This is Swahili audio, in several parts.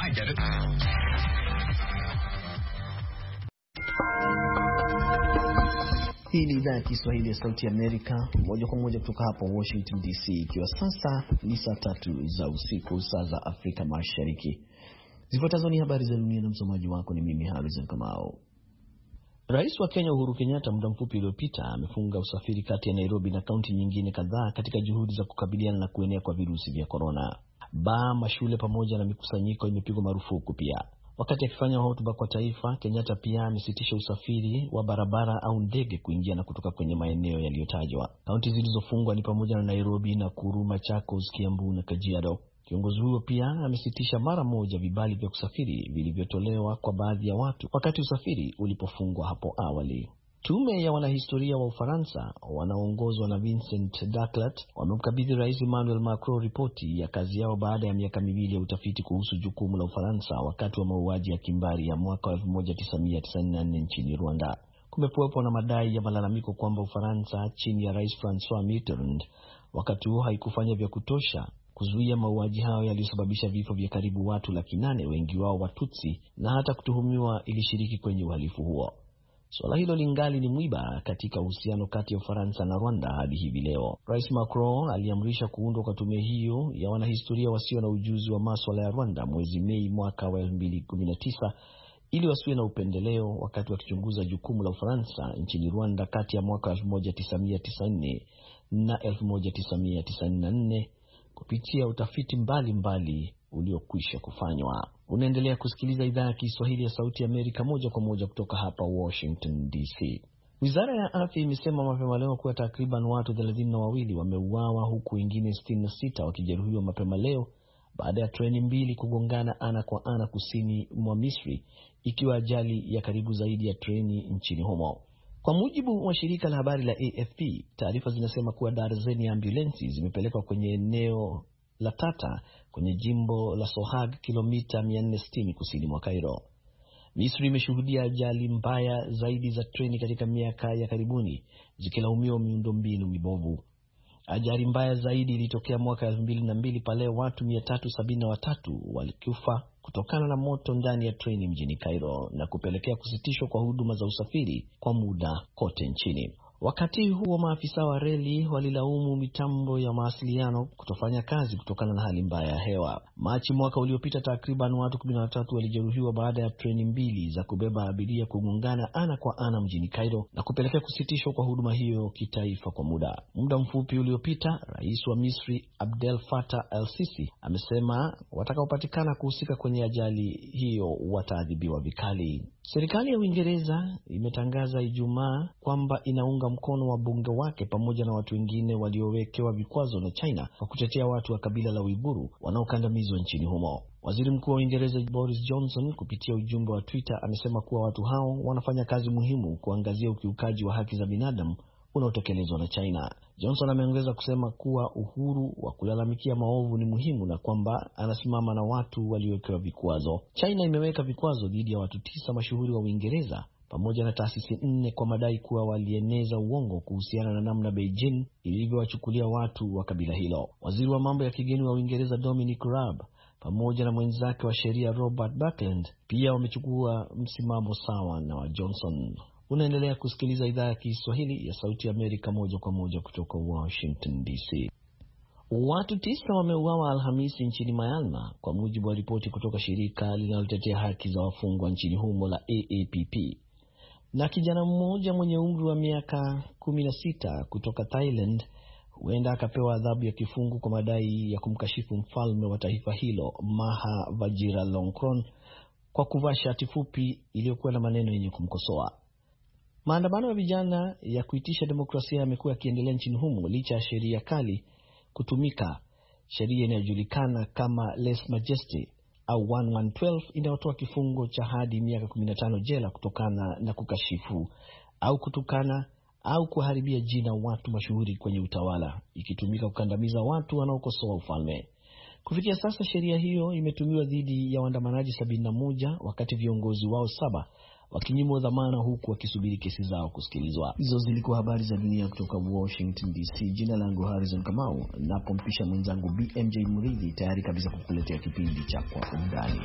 get it. Hii ni idhaa ya Kiswahili ya Sauti ya Amerika, moja kwa moja kutoka hapa Washington DC, ikiwa sasa ni saa 3 za usiku, saa za Afrika Mashariki. Zifuatazo ni habari za dunia na msomaji wako ni mimi Harrison Kamau. Rais wa Kenya Uhuru Kenyatta muda mfupi uliopita amefunga usafiri kati ya Nairobi na kaunti nyingine kadhaa katika juhudi za kukabiliana na kuenea kwa virusi vya korona. Mashule pamoja na mikusanyiko imepigwa marufuku pia. Wakati akifanya hotuba kwa taifa, Kenyatta pia amesitisha usafiri wa barabara au ndege kuingia na kutoka kwenye maeneo yaliyotajwa. Kaunti zilizofungwa ni pamoja na Nairobi, Nakuru, Machakos, Kiambu na Kajiado. Kiongozi huyo pia amesitisha mara moja vibali vya kusafiri vilivyotolewa kwa baadhi ya watu wakati usafiri ulipofungwa hapo awali. Tume ya wanahistoria wa Ufaransa wanaoongozwa na Vincent Daclat wamemkabidhi Rais Emmanuel Macron ripoti ya kazi yao baada ya miaka 2 ya utafiti kuhusu jukumu la Ufaransa wakati wa mauaji ya kimbari ya mwaka 1994 nchini Rwanda. Kumekuwepo na madai ya malalamiko kwamba Ufaransa chini ya Rais François Mitterrand wakati huo haikufanya vya kutosha kuzuia mauaji hayo yaliyosababisha vifo vya karibu watu 800, wengi wao Watutsi, na hata kutuhumiwa ilishiriki kwenye uhalifu huo. Swala hilo lingali ni mwiba katika uhusiano kati ya Ufaransa na Rwanda hadi hivi leo. Rais Macron aliamrisha kuundwa kwa tume hiyo ya wanahistoria wasio na ujuzi wa masuala ya Rwanda mwezi Mei mwaka wa 2019 ili wasiwe na upendeleo wakati wakichunguza jukumu la Ufaransa nchini Rwanda kati ya mwaka 1994 na 1994 kupitia utafiti mbalimbali uliokwisha kufanywa. Unaendelea kusikiliza idhaa ya Kiswahili ya Sauti ya Amerika moja kwa moja kutoka hapa Washington DC. Wizara ya Afya imesema mapema leo kuwa takriban watu 32 wameuawa huku wengine 66 wakijeruhiwa mapema leo baada ya treni mbili kugongana ana kwa ana kusini mwa Misri, ikiwa ajali ya karibu zaidi ya treni nchini humo. Kwa mujibu wa shirika la habari la AFP, taarifa zinasema kuwa darzeni ya ambulensi zimepelekwa kwenye eneo la Tata kwenye jimbo la Sohag, kilomita 460 kusini mwa Cairo. Misri imeshuhudia ajali mbaya zaidi za treni katika miaka ya karibuni, zikilaumiwa miundombinu mibovu. Ajali mbaya zaidi ilitokea mwaka 2002 pale watu 373 walikufa kutokana na moto ndani ya treni mjini Cairo na kupelekea kusitishwa kwa huduma za usafiri kwa muda kote nchini. Wakati huo maafisa wa reli walilaumu mitambo ya mawasiliano kutofanya kazi kutokana na hali mbaya ya hewa. Machi mwaka uliopita takriban watu 13 walijeruhiwa baada ya treni mbili za kubeba abiria kugongana ana kwa ana mjini Cairo na kupelekea kusitishwa kwa huduma hiyo kitaifa kwa muda. Muda mfupi uliopita, Rais wa Misri Abdel Fattah el-Sisi amesema watakaopatikana kuhusika kwenye ajali hiyo wataadhibiwa vikali. Serikali ya Uingereza imetangaza Ijumaa kwamba inaunga mkono wa bunge wake pamoja na watu wengine waliowekewa vikwazo na China kwa kutetea watu wa kabila la Uiguru wanaokandamizwa nchini humo. Waziri Mkuu wa Uingereza Boris Johnson kupitia ujumbe wa Twitter amesema kuwa watu hao wanafanya kazi muhimu kuangazia ukiukaji wa haki za binadamu unaotekelezwa na China. Johnson ameongeza kusema kuwa uhuru wa kulalamikia maovu ni muhimu na kwamba anasimama na watu waliowekewa vikwazo. China imeweka vikwazo dhidi ya watu 9 mashuhuri wa Uingereza pamoja na taasisi 4 kwa madai kuwa walieneza uongo kuhusiana na namna Beijing ilivyowachukulia watu wa kabila hilo. Waziri wa mambo ya kigeni wa Uingereza Dominic Raab pamoja na mwenzake wa sheria Robert Buckland pia wamechukua msimamo sawa na wa Johnson. Unaendelea kusikiliza idhaa ya Kiswahili ya Sauti ya Amerika moja kwa moja kutoka Washington DC. Watu 9 wameuawa Alhamisi nchini Myanmar kwa mujibu wa ripoti kutoka shirika linalotetea haki za wafungwa nchini humo la AAPP. Na kijana mmoja mwenye umri wa miaka 16 kutoka Thailand huenda akapewa adhabu ya kifungo kwa madai ya kumkashifu mfalme wa taifa hilo Maha Vajiralongkorn kwa kuvaa shati fupi iliyokuwa na maneno yenye kumkosoa. Maandamano ya vijana ya kuitisha demokrasia yamekuwa yakiendelea nchini humo licha ya sheria kali kutumika, sheria inayojulikana kama Les Majestés au 1112 inayotoa kifungo cha hadi miaka 15 jela kutokana na kukashifu au kutukana au kuharibia jina watu mashuhuri kwenye utawala, ikitumika kukandamiza watu wanaokosoa ufalme. Kufikia sasa sheria hiyo imetumiwa dhidi ya waandamanaji 71 wakati viongozi wao 7 wakinyimwa dhamana huku wakisubiri kesi zao kusikilizwa. Hizo zilikuwa habari za dunia kutoka Washington DC. Jina langu Harrison Kamau, napompisha mwenzangu BMJ Muridhi tayari kabisa kukuletea kipindi cha Kwa Undani.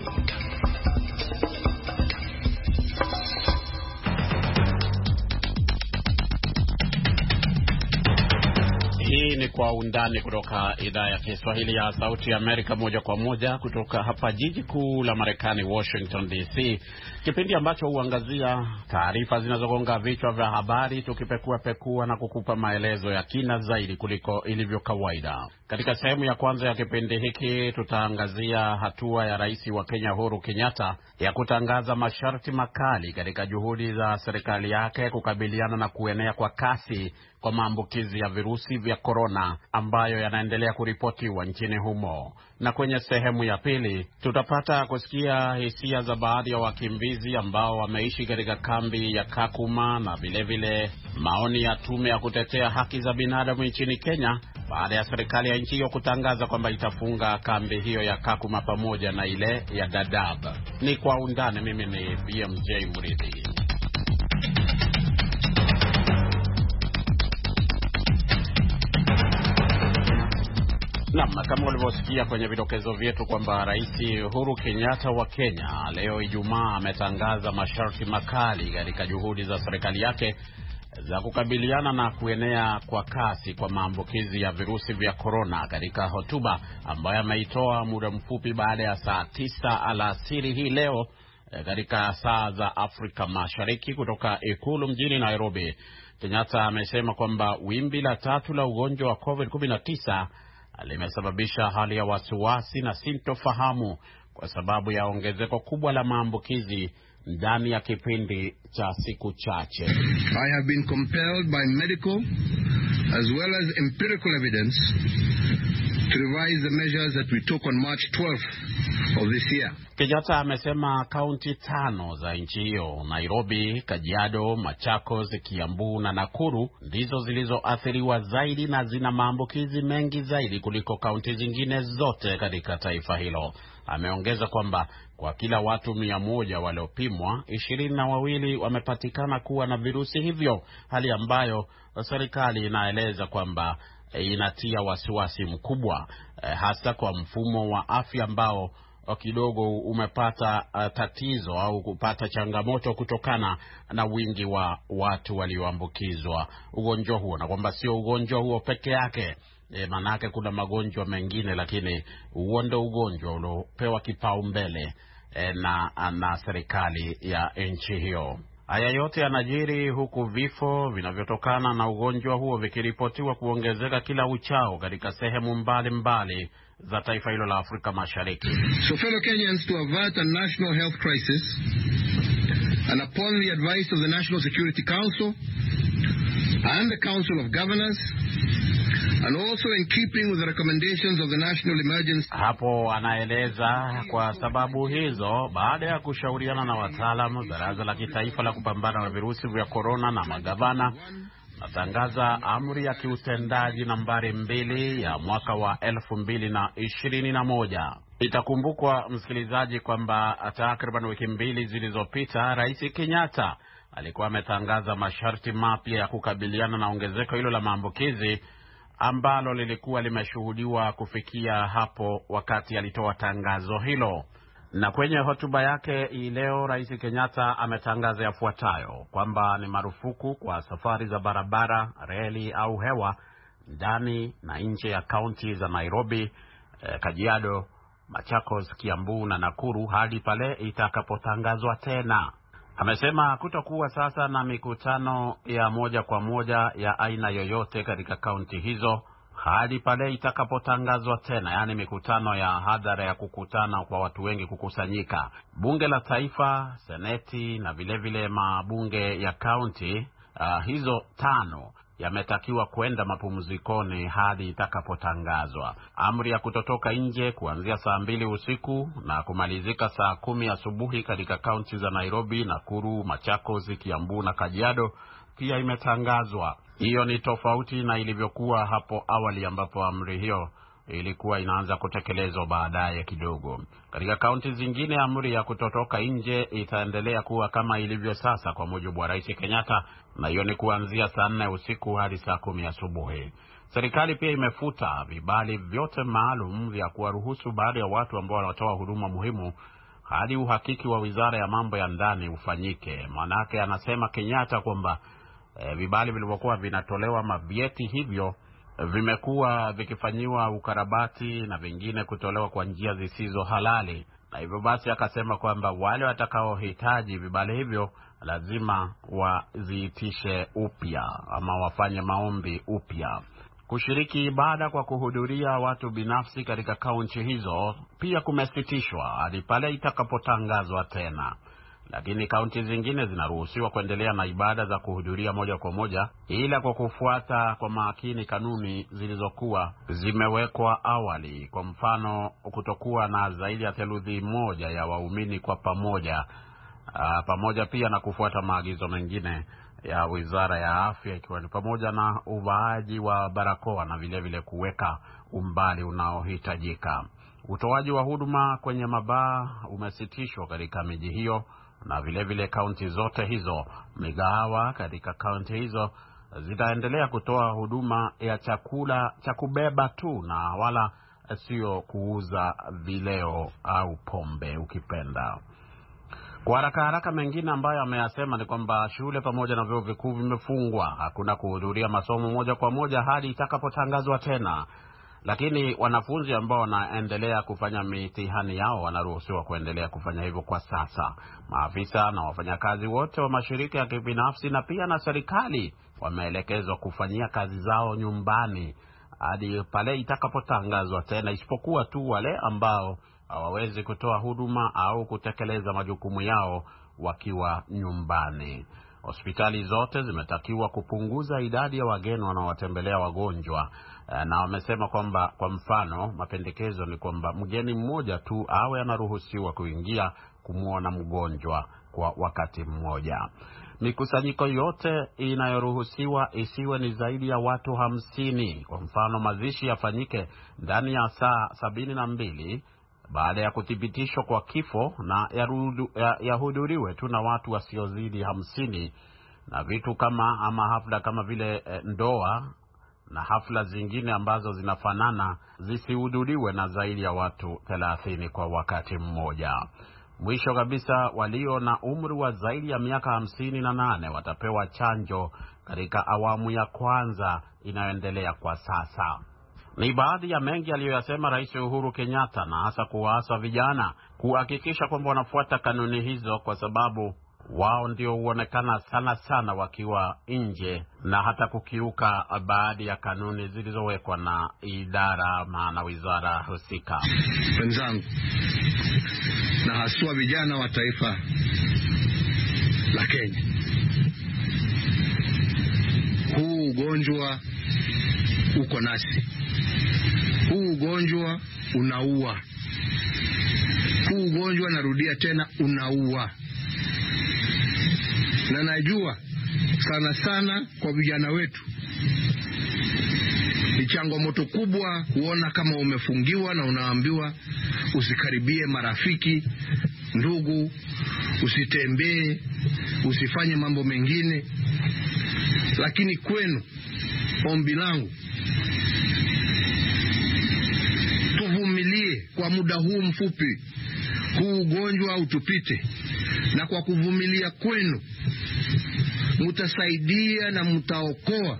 Hii ni Kwa Undani kutoka idhaa ya Kiswahili ya Sauti ya Amerika, moja kwa moja kutoka hapa jiji kuu la Marekani, Washington DC. Kipindi ambacho huangazia taarifa zinazogonga vichwa vya habari, tukipekua na kukupa maelezo ya kina zaidi kuliko ilivyo kawaida. Katika sehemu ya kwanza ya kipindi hiki tutaangazia hatua ya Rais wa Kenya Uhuru Kenyatta ya kutangaza masharti makali katika juhudi za serikali yake kukabiliana na kuenea kwa kasi kwa maambukizi ya virusi vya korona ambayo yanaendelea kuripotiwa nchini humo. Na kwenye sehemu ya pili tutapata kusikia hisia za baadhi ya wakimbizi ambao wameishi katika kambi ya Kakuma na vilevile maoni ya tume ya kutetea haki za binadamu nchini Kenya baada ya serikali ya nchi hiyo kutangaza kwamba itafunga kambi hiyo ya Kakuma pamoja na ile ya Dadaab. Ni Kwa Undani. Mimi ni BMJ Muridhi. Naam, kama ulivyosikia kwenye vidokezo vyetu kwamba Rais Uhuru Kenyatta wa Kenya leo Ijumaa ametangaza masharti makali katika juhudi za serikali yake za kukabiliana na kuenea kwa kasi kwa maambukizi ya virusi vya korona, katika hotuba ambayo ameitoa muda mfupi baada ya saa 9 alasiri hii leo katika saa za Afrika Mashariki kutoka Ikulu mjini Nairobi. Kenyatta amesema kwamba wimbi la 3 la ugonjwa wa COVID-19 limesababisha hali ya wasiwasi na sintofahamu kwa sababu ya ongezeko kubwa la maambukizi ndani ya kipindi cha siku chache. I have been compelled by medical as well as empirical evidence to revise the measures that we took on March 12th of this year. Kenyatta amesema kaunti 5 za nchi hiyo, Nairobi, Kajiado, Machakos, Kiambu na Nakuru, ndizo zilizoathiriwa zaidi na zina maambukizi mengi zaidi kuliko kaunti zingine zote katika taifa hilo. Ameongeza kwamba kwa kila watu 100 waliopimwa, 22 wamepatikana kuwa na virusi hivyo, hali ambayo serikali inaeleza kwamba inatia wasiwasi mkubwa, hasa kwa mfumo wa afya ambao kidogo umepata tatizo au kupata changamoto kutokana na wingi wa watu walioambukizwa ugonjwa huo, na kwamba sio ugonjwa huo peke yake. Manake kuna magonjwa mengine, lakini huo ndio ugonjwa uliopewa kipaumbele na serikali ya nchi hiyo. Haya yote yanajiri huku vifo vinavyotokana na ugonjwa huo vikiripotiwa kuongezeka kila uchao katika sehemu mbalimbali za taifa hilo la Afrika Mashariki. So fellow Kenyans, to avert a national health crisis and upon the advice of the National Security Council and the Council of Governors, and also in keeping with the recommendations of the National Emergency. Hapo anaeleza kwa sababu hizo, baada ya kushauriana na wataalamu, Baraza la Kitaifa la Kupambana na Virusi vya Korona na magavana, natangaza amri ya kiutendaji nambari 2 ya mwaka wa 2021. Itakumbukwa msikilizaji kwamba takriban wiki 2 zilizopita Rais Kenyatta alikuwa ametangaza masharti mapya ya kukabiliana na ongezeko hilo la maambukizi ambalo lilikuwa limeshuhudiwa kufikia hapo wakati alitoa tangazo hilo. Na kwenye hotuba yake leo Rais Kenyatta ametangaza yafuatayo kwamba ni marufuku kwa safari za barabara, reli au hewa ndani na nje ya kaunti za Nairobi, Kajiado, Machakos, Kiambu na Nakuru hadi pale itakapotangazwa tena. Amesema kutakuwa sasa na mikutano ya moja kwa moja ya aina yoyote katika kaunti hizo hadi pale itakapotangazwa tena, yani mikutano ya hadhara ya kukutana kwa watu wengi kukusanyika. Bunge la Taifa, Seneti na vilevile mabunge ya kaunti hizo 5 yametakiwa kwenda mapumzikoni hadi itakapotangazwa. Amri ya kutotoka nje kuanzia saa 2 usiku na kumalizika saa 10 asubuhi katika kaunti za Nairobi, Nakuru, Machakos, Kiambu na Kajiado pia imetangazwa. Hiyo ni tofauti na ilivyokuwa hapo awali ambapo amri hiyo ilikuwa inaanza kutekelezwa baadaye kidogo. Katika kaunti zingine, amri ya kutotoka nje itaendelea kuwa kama ilivyo sasa kwa mujibu wa Rais Kenyatta, na hiyo ni kuanzia saa 4 usiku hadi saa 10 asubuhi. Serikali pia imefuta vibali vyote maalum vya kuwaruhusu baadhi ya watu ambao wanatoa huduma muhimu hadi uhakiki wa Wizara ya Mambo ya Ndani ufanyike. Manake anasema Kenyatta kwamba vibali vilivyokuwa vinatolewa, mavyeti hivyo, vimekuwa vikifanyiwa ukarabati na vingine kutolewa kwa njia zisizo halali, na hivyo basi akasema kwamba wale watakaohitaji vibali hivyo lazima waziitishe upya ama wafanye maombi upya. Kushiriki ibada kwa kuhudhuria watu binafsi katika kaunti hizo pia kumesitishwa hadi pale itakapotangazwa tena. Lakini kaunti zingine zinaruhusiwa kuendelea na ibada za kuhudhuria moja kwa moja, ila kwa kufuata kwa makini kanuni zilizokuwa zimewekwa awali. Kwa mfano, kutokuwa na zaidi ya theluthi moja ya waumini kwa pamoja, pamoja pia na kufuata maagizo mengine ya Wizara ya Afya, ikiwa ni pamoja na uvaaji wa barakoa na vile vile kuweka umbali unaohitajika. Utoaji wa huduma kwenye mabaa umesitishwa katika miji hiyo, na vile vile kaunti zote hizo. Migahawa katika kaunti hizo zitaendelea kutoa huduma ya chakula cha kubeba tu, na wala sio kuuza vileo au pombe ukipenda. Kwa haraka mengine ambayo ameyasema ni kwamba shule pamoja na vyuo vikuu vimefungwa. Hakuna kuhudhuria masomo moja kwa moja hadi itakapotangazwa tena. Lakini wanafunzi ambao wanaendelea kufanya mitihani yao wanaruhusiwa kuendelea kufanya hivyo kwa sasa. Maafisa na wafanyakazi wote wa mashirika ya kibinafsi na pia na serikali wameelekezwa kufanyia kazi zao nyumbani hadi pale itakapotangazwa tena, isipokuwa tu wale ambao hawawezi kutoa huduma au kutekeleza majukumu yao wakiwa nyumbani. Hospitali zote zimetakiwa kupunguza idadi ya wageni wanaowatembelea wagonjwa, na wamesema kwamba kwa mfano mapendekezo ni kwamba mgeni mmoja tu awe anaruhusiwa kuingia kumuona mgonjwa kwa wakati mmoja. Mikusanyiko yote inayoruhusiwa isiwe ni zaidi ya watu 50. Kwa mfano, mazishi yafanyike ndani ya saa 72 baada ya kuthibitishwa kwa kifo, na yahudhuriwe tu na watu wasiozidi 50, na vitu kama ama hafla kama vile ndoa na hafla zingine ambazo zinafanana zisihudhuriwe na zaidi ya watu 30 kwa wakati mmoja. Mwisho kabisa, walio na umri wa zaidi ya miaka 58 watapewa chanjo katika awamu ya kwanza inayoendelea kwa sasa. Ni baadhi ya mengi aliyoyasema Rais Uhuru Kenyatta, na hasa kuwaasa vijana kuhakikisha kwamba wanafuata kanuni hizo, kwa sababu wao ndio huonekana sana wakiwa nje na hata kukiuka baadhi ya kanuni zilizowekwa na idara na wizara husika. Wenzangu na haswa vijana wa taifa la Kenya, huu ugonjwa uko nasi. Huu ugonjwa unaua. Huu ugonjwa, narudia tena, unaua. Na najua sana kwa vijana wetu ni changamoto kubwa kuona kama umefungiwa na unaambiwa usikaribie marafiki, ndugu, usitembee, usifanye mambo mengine. Lakini kwenu, ombi langu, tuvumilie kwa muda huu mfupi, huu ugonjwa utupite. Na kwa kuvumilia kwenu, mutasaidia na mutaokoa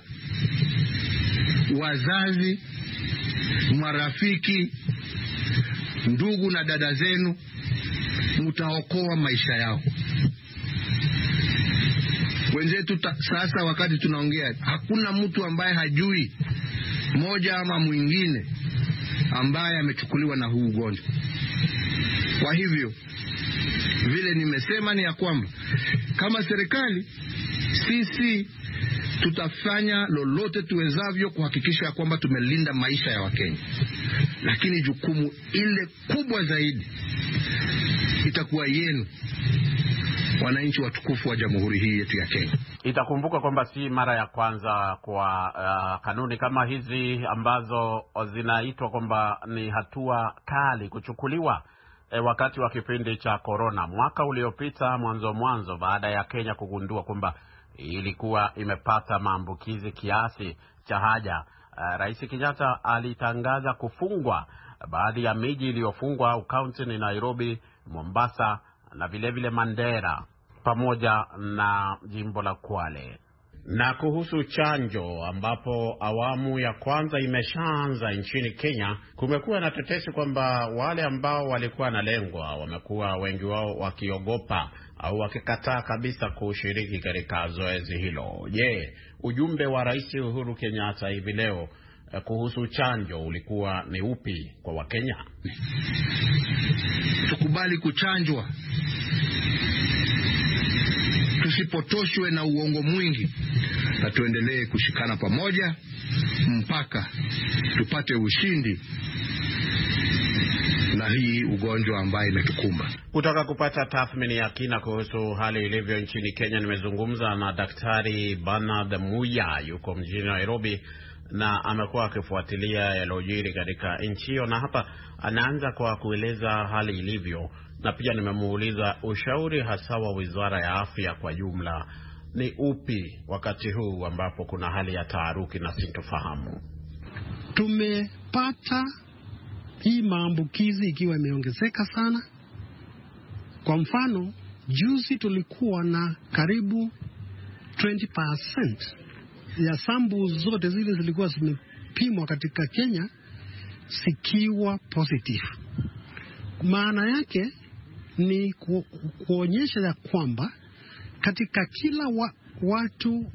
wazazi, marafiki, ndugu na dada zenu, mutaokoa maisha yao. Wenzetu sasa wakati tunaongea, hakuna mtu ambaye hajui moja ama mwingine ambaye amechukuliwa na huu ugonjwa. Kwa hivyo, vile nimesema ni ya kwamba kama serikali sisi tutafanya lolote tuwezavyo kuhakikisha kwamba tumelinda maisha ya Wakenya. Lakini jukumu ile kubwa zaidi itakuwa yenu, wananchi watukufu wa jamhuri hii yetu ya Kenya. Itakumbuka kwamba si mara ya kwanza kwa kanuni kama hizi ambazo zinaitwa kwamba ni hatua kali kuchukuliwa wakati wa kipindi cha corona. Mwaka uliopita mwanzo baada ya Kenya kugundua kwamba ilikuwa imepata maambukizi kiasi cha haja, Rais Kenyatta alitangaza kufungwa baadhi ya miji iliyofungwa au kaunti ni Nairobi, Mombasa na vile Mandera pamoja na jimbo la Kwale. Na kuhusu chanjo, ambapo awamu ya kwanza imeshaanza nchini Kenya, kumekuwa na tetesi kwamba wale ambao walikuwa na lengwa wamekuwa wengi wao wakiogopa au wakikataa kabisa kushiriki katika zoezi hilo. Je, ujumbe wa Rais Uhuru Kenyatta hivi leo kuhusu chanjo ulikuwa ni upi kwa Wakenya? Tukubali kuchanjwa, tusipotoshwe na uongo mwingi, na tuendelee kushikana pamoja mpaka tupate ushindi na hii ugonjwa ambayo imetukumba. Kutaka kupata tathmini ya kina kuhusu hali ilivyo nchini Kenya, nimezungumza na Daktari Bernard Muya, yuko mjini Nairobi na amekuwa akifuatilia yaliyojiri katika nchi hiyo, na hapa anaanza kwa kueleza hali ilivyo, na pia nimemuuliza ushauri hasa wa Wizara ya Afya kwa jumla ni upi wakati huu ambapo kuna hali ya taharuki na sintofahamu. Tumepata hii maambukizi ikiwa imeongezeka sana. Kwa mfano, juzi tulikuwa na karibu 20% ya sambu zote zile zilikuwa zimepimwa katika Kenya zikiwa positive. Maana yake ni kuonyesha ya kwamba katika kila watu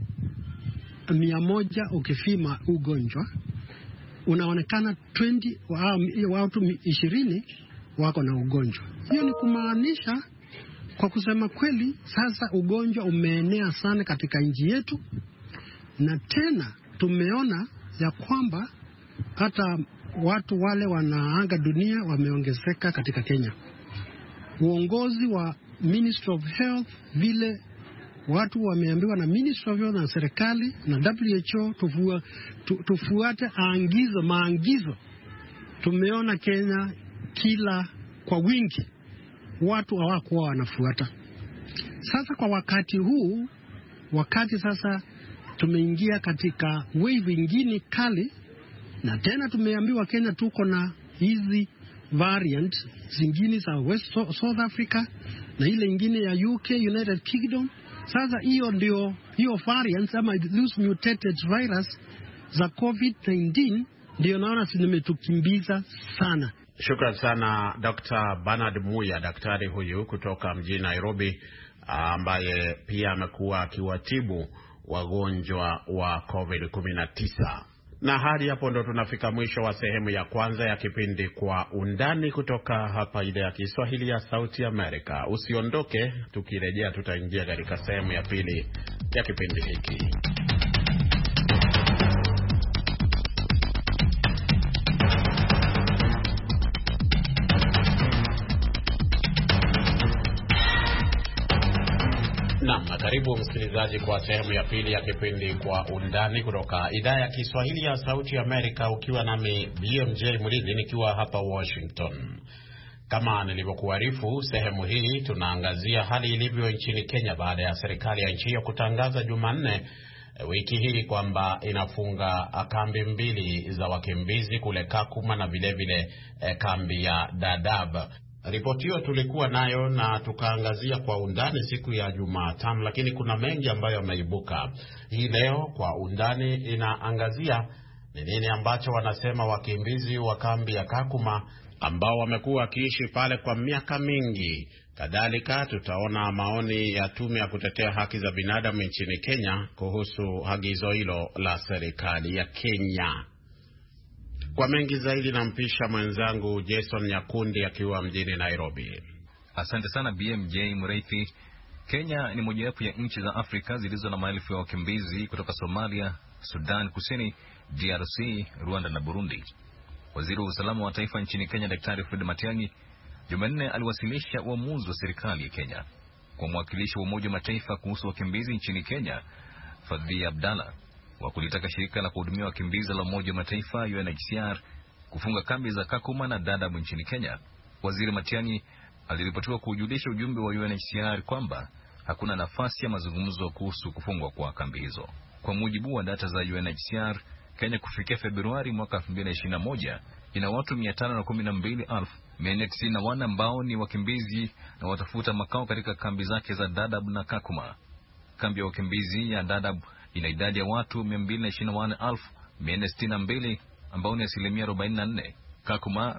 100 ukifima ugonjwa unaonekana 20 watu 20 wako na ugonjwa. Hiyo ni kumaanisha, kwa kusema kweli, sasa ugonjwa umeenea sana katika nchi yetu, na tena tumeona ya kwamba hata watu wale wanaaga dunia wameongezeka katika Kenya. Uongozi wa Ministry of Health, vile watu wameambiwa na Ministry of Health na serikali na WHO tufuate maagizo. Tumeona Kenya kila kwa wingi watu hawakuwa wanafuata. Sasa kwa wakati huu, wakati sasa tumeingia katika wave ingine kali, na tena tumeambiwa Kenya tuko na hizi variant zingine za South Africa na ile ingine ya UK, United Kingdom. Sasa hiyo variants ama those mutated virus za COVID-19 ndio naona zimetukimbiza sana. Shukrani sana Dr. Bernard Muya, daktari huyu kutoka mjini Nairobi, ambaye pia amekuwa akiwatibu wagonjwa wa COVID-19. Na hadi hapo ndo tunafika mwisho wa sehemu ya kwanza ya kipindi Kwa Undani kutoka hapa idhaa ya Kiswahili ya Sauti Amerika. Usiondoke, tukirejea tutaingia katika sehemu ya pili ya kipindi hiki. Naam, karibu msikilizaji kwa sehemu ya pili ya kipindi Kwa Undani kutoka idhaa ya Kiswahili ya Sauti Amerika, ukiwa nami BMJ Mridhi nikiwa hapa Washington. Kama nilivyokuarifu, sehemu hii tunaangazia hali ilivyo nchini Kenya baada ya serikali ya nchi hiyo kutangaza Jumanne wiki hii kwamba inafunga kambi 2 za wakimbizi kule Kakuma na vile kambi ya Dadaab. Ripoti hiyo tulikuwa nayo na tukaangazia kwa undani siku ya Jumatano, lakini kuna mengi ambayo yameibuka. Hii leo Kwa Undani inaangazia ni nini ambacho wanasema wakimbizi wa kambi ya Kakuma ambao wamekuwa wakiishi pale kwa miaka mingi. Kadhalika tutaona maoni ya tume ya kutetea haki za binadamu nchini Kenya kuhusu agizo hilo la serikali ya Kenya. Kwa mengi zaidi nampisha mwenzangu Jason Nyakundi akiwa mjini Nairobi. Asante sana BMJ Mreithi. Kenya ni mojawapo ya nchi za Afrika zilizo na maelfu ya wakimbizi kutoka Somalia, Sudan Kusini, DRC, Rwanda na Burundi. Waziri wa usalama wa taifa nchini Kenya Daktari Fred Matiang'i Jumanne aliwasilisha uamuzi wa serikali ya Kenya kwa mwakilishi wa Umoja wa Mataifa kuhusu wakimbizi nchini Kenya, Fadhia Abdalla, wa kulitaka shirika la kuhudumia wakimbizi la Umoja wa Mataifa UNHCR kufunga kambi za Kakuma na Dadaab nchini Kenya. Waziri Matiang'i aliripotiwa kujulisha ujumbe wa UNHCR kwamba hakuna nafasi ya mazungumzo kuhusu kufungwa kwa kambi hizo. Kwa mujibu wa data za UNHCR, Kenya kufikia Februari mwaka 2021 ina watu 512,491 ambao ni wakimbizi na watafuta makao katika kambi zake za Dadaab na Kakuma. Kambi ya wakimbizi ya Dadaab ina idadi ya watu 221,462 ambao ni 44%. Kakuma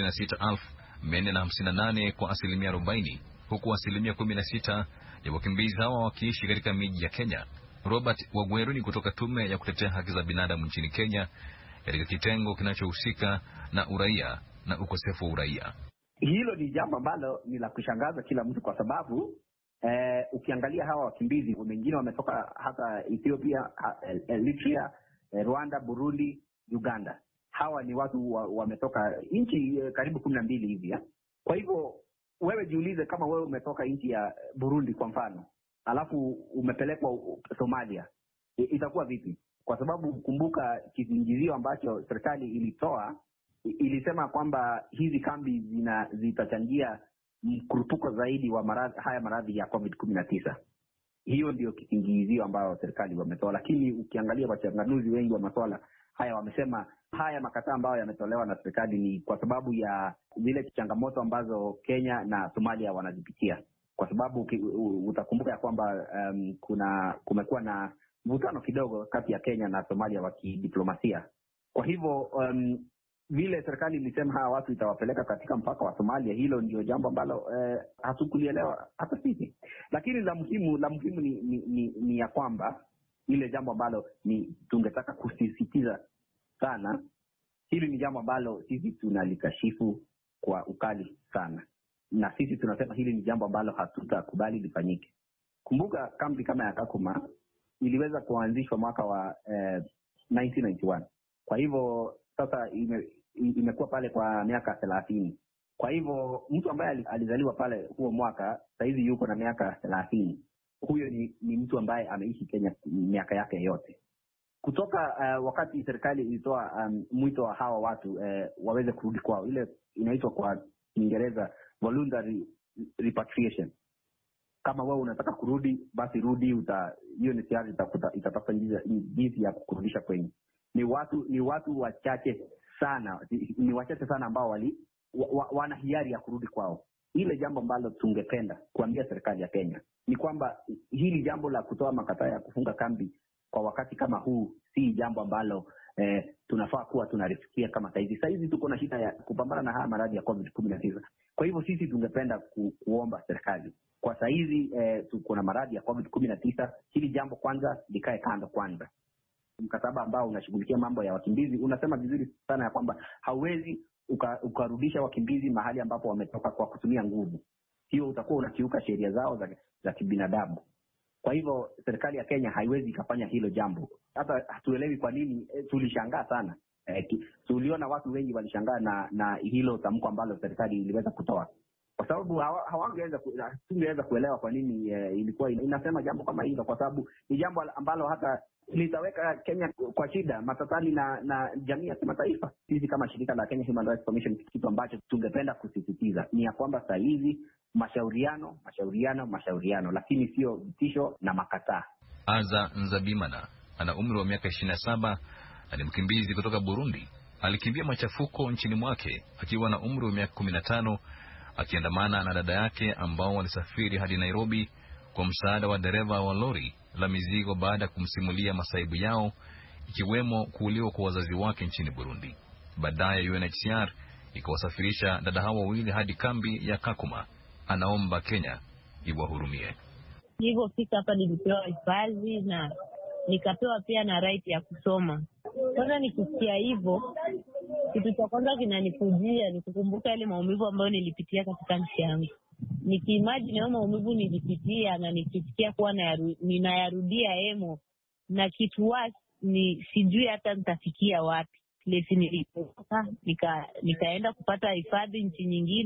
206,458 kwa 40%, huku 16% ya wakimbizi hawa wakiishi katika miji ya Kenya. Robert Wagweru ni kutoka tume ya kutetea haki za binadamu nchini Kenya katika kitengo kinachohusika na uraia na ukosefu wa uraia. Hilo ni jambo ambalo ni la kushangaza kila mtu, kwa sababu ukiangalia hawa wakimbizi wengine wametoka hata Ethiopia, Eritrea, Rwanda, Burundi, Uganda. Hawa ni watu wametoka nchi karibu 12 hivi. Kwa hivyo wewe jiulize, kama wewe umetoka nchi ya Burundi kwa mfano, alafu umepelekwa Somalia, itakuwa vipi? Kwa sababu kumbuka kisingizio ambacho serikali ilitoa, ilisema kwamba hizi kambi zitachangia mkurupuko zaidi wa maradhi ya COVID-19. Hiyo ndio kisingizio ambayo serikali wametoa, lakini ukiangalia wachanganuzi wengi wa masuala haya wamesema haya makataa ambayo yametolewa na serikali ni kwa sababu ya zile changamoto ambazo Kenya na Somalia wanazipitia. Kwa sababu utakumbuka ya kwamba kumekuwa na mvutano kidogo kati ya Kenya na Somalia wa kidiplomasia. Kwa hivyo vile serikali ilisema hawa watu itawapeleka katika mpaka wa Somalia, hilo ndio jambo ambalo hatukulielewa hata sisi. Lakini la muhimu ni ya kwamba ile jambo ambalo ni tungetaka kusisitiza sana, hili ni jambo ambalo sisi tunalikashifu kwa ukali sana, na sisi tunasema hili ni jambo ambalo hatutakubali lifanyike. Kumbuka kambi kama ya Kakuma iliweza kuanzishwa mwaka wa 1991. Kwa hivyo sasa imekuwa pale kwa miaka 30. Kwa hivyo mtu ambaye alizaliwa pale huo mwaka saizi yuko na miaka 30. Huyo ni mtu ambaye ameishi Kenya miaka yake yote. Kutoka wakati serikali ilitoa mwito wa hawa watu waweze kurudi kwao, ile inaitwa kwa Kiingereza voluntary repatriation. Kama wewe unataka kurudi, basi rudi, hiyo ni tayari itatafuta jinsi ya kukurudisha kwenye. Ni watu wachache sana ambao wana hiari ya kurudi kwao. Ile jambo ambalo tungependa kuambia serikali ya Kenya ni kwamba hili jambo la kutoa makataa ya kufunga kambi kwa wakati kama huu si jambo ambalo tunafaa kuwa tunarifikia kama saizi. Saizi tuko na shida ya kupambana na haya maradhi ya COVID-19. Kwa hivyo sisi tungependa kuomba serikali, kwa saizi tuko na maradhi ya COVID-19, hili jambo kwanza likae kando kwanza. Mkataba ambao unashughulikia mambo ya wakimbizi unasema vizuri sana ya kwamba hauwezi ukarudisha wakimbizi mahali ambapo wametoka kwa kutumia nguvu. Hiyo utakuwa unakiuka sheria zao za kibinadamu. Kwa hivyo serikali ya Kenya haiwezi ikafanya hilo jambo. Hata hatuelewi kwa nini, tulishangaa sana. Tuliona watu wengi walishangaa na hilo tamko ambalo serikali iliweza kutoa. Kwa sababu tungeweza kuelewa kwa nini ilikuwa inasema jambo kama hilo, kwa sababu ni jambo ambalo hata litaweka Kenya kwa shida matatani na jamii ya kimataifa. Sisi kama shirika la Kenya Human Rights Commission, kitu ambacho tungependa kusisitiza ni ya kwamba saa hizi mashauriano, lakini sio vitisho na makataa. Aza Nzabimana ana umri wa miaka 27 na ni mkimbizi kutoka Burundi. Alikimbia machafuko nchini mwake akiwa na umri wa miaka 15, akiandamana na dada yake ambao walisafiri hadi Nairobi kwa msaada wa dereva wa lori la mizigo baada ya kumsimulia masaibu yao, ikiwemo kuuliwa kwa wazazi wake nchini Burundi. Baadaye UNHCR ikawasafirisha dada hao wawili hadi kambi ya Kakuma. Anaomba Kenya iwahurumie. Nilipofika hapa nilipewa hifadhi na nikapewa pia na right ya kusoma. Kwanza nikisikia hivyo, kitu cha kwanza kinanikujia ni kukumbuka ile maumivu ambayo nilipitia katika nchi yangu. Nikiimagine hayo maumivu nilipitia na nikisikia kuwa ninayarudia hemo, na kitu ni sijui hata nitafikia wapi. Lesi nilipotoka nikaenda kupata hifadhi nchi nyingine,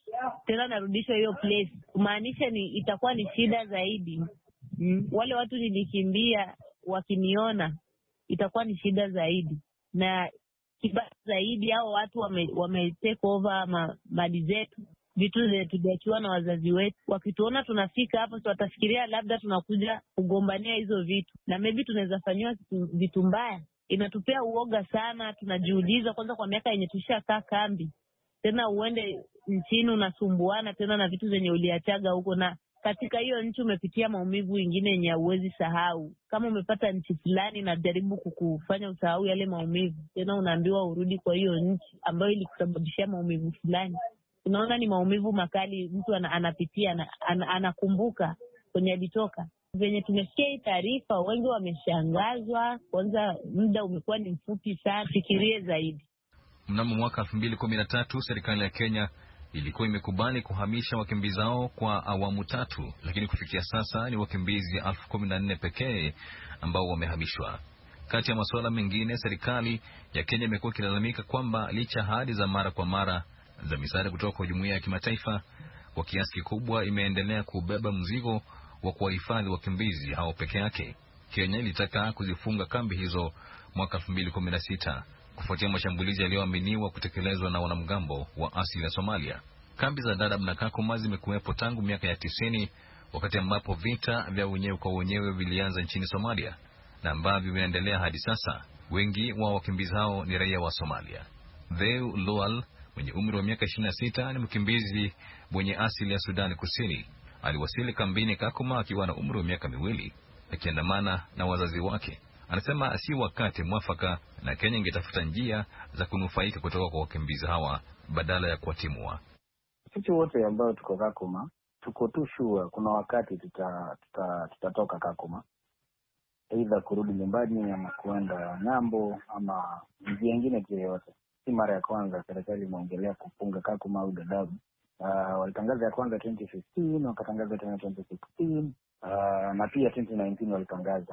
tena narudishwa hiyo place, kumaanisha itakuwa ni shida zaidi. Wale watu nilikimbia wakiniona itakuwa ni shida zaidi, na kibaya zaidi hao watu wame take over mali zetu, vitu zetu tuliachiwa na wazazi wetu. Wakituona tunafika hapo, so watafikiria labda tunakuja kugombania hizo vitu, na maybe tunaweza fanyiwa vitu mbaya. Inatupea uoga sana. Tunajiuliza kwanza, kwa miaka yenye tushakaa kambi, tena uende nchini unasumbuana tena na vitu zenye uliachaga huko, na katika hiyo nchi umepitia maumivu ingine yenye huwezi sahau. Kama umepata nchi fulani na jaribu kukufanya usahau yale maumivu, tena unaambiwa urudi kwa hiyo nchi ambayo ilikusababishia maumivu fulani. Unaona ni maumivu makali mtu anapitia, anakumbuka kwenye alitoka. Venye tumesikia hii taarifa, wengi wameshangazwa. Kwanza muda umekuwa ni mfupi sana, fikirie zaidi. Mnamo mwaka 2013 serikali ya Kenya ilikuwa imekubali kuhamisha wakimbizi hao kwa awamu 3, lakini kufikia sasa ni wakimbizi 14,000 pekee ambao wamehamishwa. Kati ya masuala mengine, serikali ya Kenya imekuwa ikilalamika kwamba licha ahadi za mara kwa mara za misaada kutoka kwa jumuiya ya kimataifa, kwa kiasi kikubwa imeendelea kubeba mzigo wa kuwahifadhi wakimbizi hao peke yake. Kenya ilitaka kuzifunga kambi hizo mwaka 2016 kufuatia mashambulizi yaliyoaminiwa kutekelezwa na wanamgambo wa asili ya Somalia. Kambi za Dadaab na Kakuma zimekuwepo tangu miaka ya 90, wakati ambapo vita vya wenyewe kwa wenyewe vilianza nchini Somalia na ambavyo vinaendelea hadi sasa. Wengi wa wakimbizi hao ni raia wa Somalia. Dheu Lual mwenye umri wa miaka 26 ni mkimbizi mwenye asili ya Sudan Kusini. Aliwasili kambini Kakuma akiwa na umri wa miaka 2 akiandamana na wazazi wake. Anasema si wakati mwafaka na Kenya ingetafuta njia za kunufaika kutoka kwa wakimbizi hawa badala ya kuwatimua. Sisi wote ambao tuko Kakuma tuko tu sure kuna wakati tutatoka Kakuma, aidha kurudi nyumbani ama kuenda ng'ambo ama njia nyingine yoyote. Si mara ya kwanza serikali imeongelea kufunga Kakuma au Dadaab. Walitangaza ya kwanza 2015, wakatangaza tena 2016, na pia 2019 walitangaza.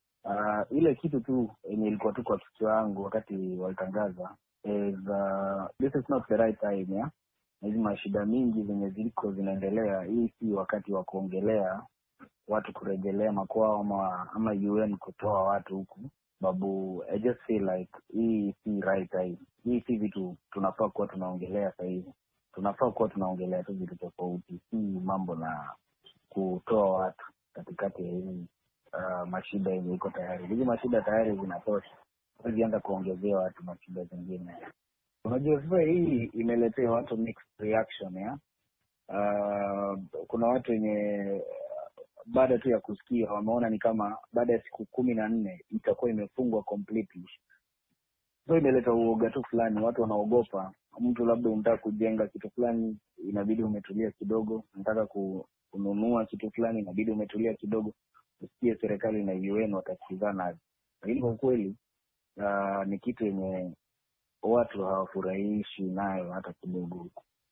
Ile kitu tu yenye ilikuwa tu kwa kichwa yangu wakati walitangaza is this is not the right time, yeah. Hizi mashida mingi zenye ziliko zinaendelea, hii si wakati wa kuongelea watu kurejelea makwao ama UN kutoa watu huku. Babu, I just feel like hii si right time. Hii si vitu tunafaa kuwa tunaongelea sasa hivi. Tunafaa kuwa tunaongelea tu vitu tofauti, si mambo na kutoa watu katikati ya hii mashida yenye iko tayari. Hizi mashida tayari zinatosha. Tuzianza kuongezea watu mashida zingine. Unajua sasa hii imeletea watu mixed reaction, ya. Kuna watu wenye baada tu ya kusikia wameona ni kama baada ya siku 14 itakuwa imefungwa completely. So imeleta uoga tu fulani, watu wanaogopa. Mtu labda unataka kujenga kitu fulani, inabidi umetulia kidogo. Unataka kununua kitu fulani, inabidi umetulia kidogo. Usikie serikali na UN watasikizana. Lakini kwa kweli ni kitu yenye watu hawafurahishi nayo hata kidogo.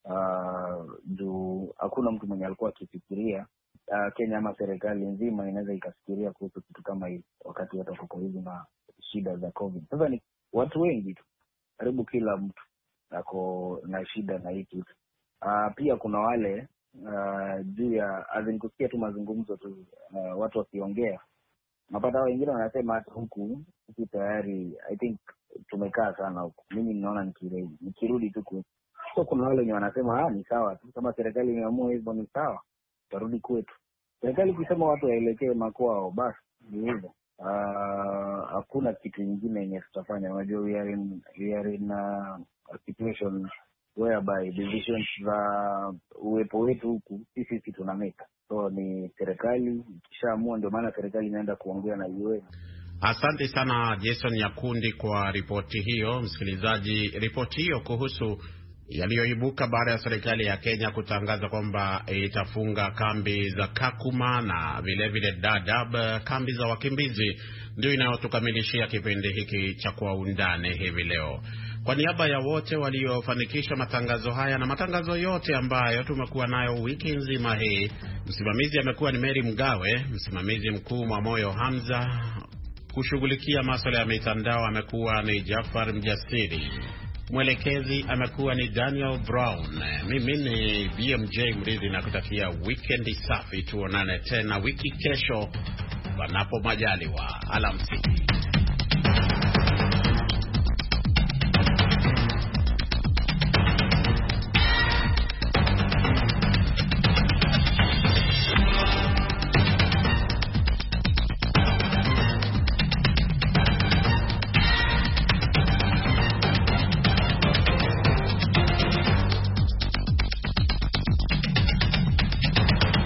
Juu hakuna mtu mwenye alikuwa akifikiria Kenya ama serikali nzima inaweza ikafikiria kuhusu kitu kama hivi wakati watu wako hivi na shida za COVID. Sasa ni watu wengi tu, karibu kila mtu ako na shida na hii kitu. Pia kuna wale juu ya kusikia tu mazungumzo tu, watu wakiongea. Napata wengine wanasema hata huku sisi tayari I think tumekaa sana huku. Mimi ninaona nikirudi tu. So kuna wale wenye wanasema ni sawa tu, kama serikali imeamua hivyo ni sawa, tarudi kwetu. Serikali ikisema watu waelekee makwao, basi ni hivyo. Hakuna kitu kingine yenye tutafanya. Unajua we are in a situation whereby decisions za uwepo wetu huku sisi tunameka. So ni serikali ikishaamua, ndio maana serikali inaenda kuongea na UN. Asante sana Jason Nyakundi kwa ripoti hiyo. Msikilizaji, ripoti hiyo kuhusu yaliyoibuka baada ya serikali ya Kenya kutangaza kwamba itafunga kambi za Kakuma na vile Dadaab, kambi za wakimbizi, ndio inayotukamilishia kipindi hiki cha Kwa Undani hivi leo. Kwa niaba ya wote waliofanikisha matangazo haya na matangazo yote ambayo tumekuwa nayo wiki nzima hii, msimamizi amekuwa ni Mary Mgawe, msimamizi mkuu Mwamoyo Hamza, kushughulikia masuala ya mitandao amekuwa ni Jafar Mjasiri. mwelekezi amekuwa ni Daniel Brown. Mimi ni BMJ Mridhi na kutakia weekend safi. Tuonane tena wiki kesho panapo majaliwa. Alamsiki.